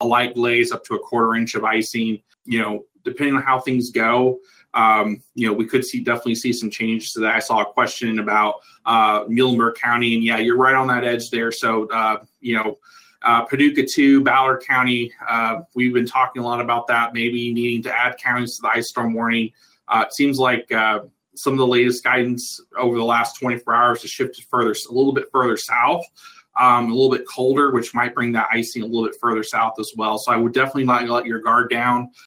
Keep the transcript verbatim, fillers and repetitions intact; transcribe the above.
light glaze up to a quarter inch of icing. You know, depending on how things go, um, you know, we could see definitely see some changes to that. I saw a question about uh, Muhlenberg County, and yeah, you're right on that edge there. So, uh, you know, uh, Paducah too, Ballard County, uh, we've been talking a lot about that, maybe needing to add counties to the ice storm warning. Uh, it seems like uh, some of the latest guidance over the last twenty-four hours has shifted further, a little bit further south. Um, a little bit colder, which might bring that icing a little bit further south as well. So I would definitely not let your guard down.